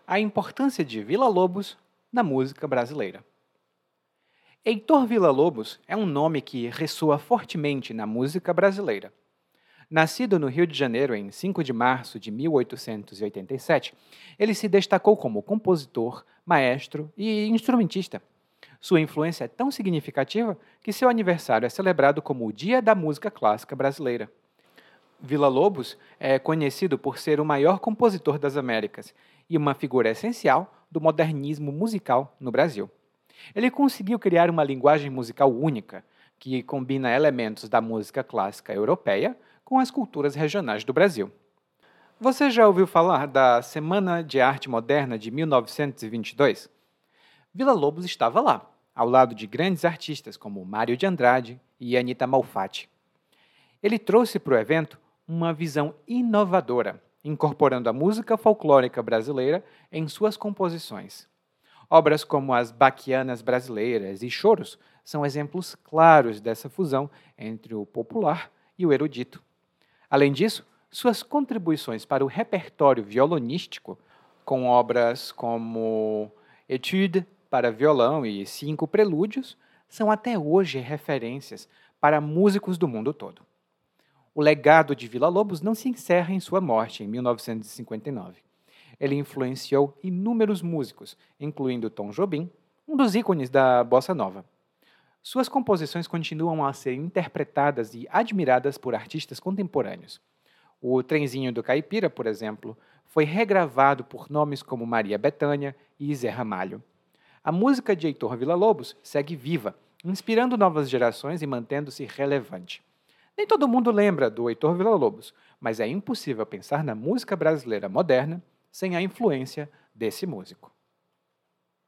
A importância de Villa-Lobos na música brasileira. Heitor Villa-Lobos é um nome que ressoa fortemente na música brasileira. Nascido no Rio de Janeiro em 5 de março de 1887, ele se destacou como compositor, maestro e instrumentista. Sua influência é tão significativa que seu aniversário é celebrado como o Dia da Música Clássica Brasileira. Villa-Lobos é conhecido por ser o maior compositor das Américas e uma figura essencial do modernismo musical no Brasil. Ele conseguiu criar uma linguagem musical única, que combina elementos da música clássica europeia com as culturas regionais do Brasil. Você já ouviu falar da Semana de Arte Moderna de 1922? Villa-Lobos estava lá, ao lado de grandes artistas como Mário de Andrade e Anita Malfatti. Ele trouxe para o evento uma visão inovadora, incorporando a música folclórica brasileira em suas composições. Obras como as Baquianas Brasileiras e Choros são exemplos claros dessa fusão entre o popular e o erudito. Além disso, suas contribuições para o repertório violonístico, com obras como Etude para violão e 5 prelúdios, são até hoje referências para músicos do mundo todo. O legado de Villa-Lobos não se encerra em sua morte, em 1959. Ele influenciou inúmeros músicos, incluindo Tom Jobim, um dos ícones da bossa nova. Suas composições continuam a ser interpretadas e admiradas por artistas contemporâneos. O Trenzinho do Caipira, por exemplo, foi regravado por nomes como Maria Bethânia e Zé Ramalho. A música de Heitor Villa-Lobos segue viva, inspirando novas gerações e mantendo-se relevante. Nem todo mundo lembra do Heitor Villa-Lobos, mas é impossível pensar na música brasileira moderna sem a influência desse músico.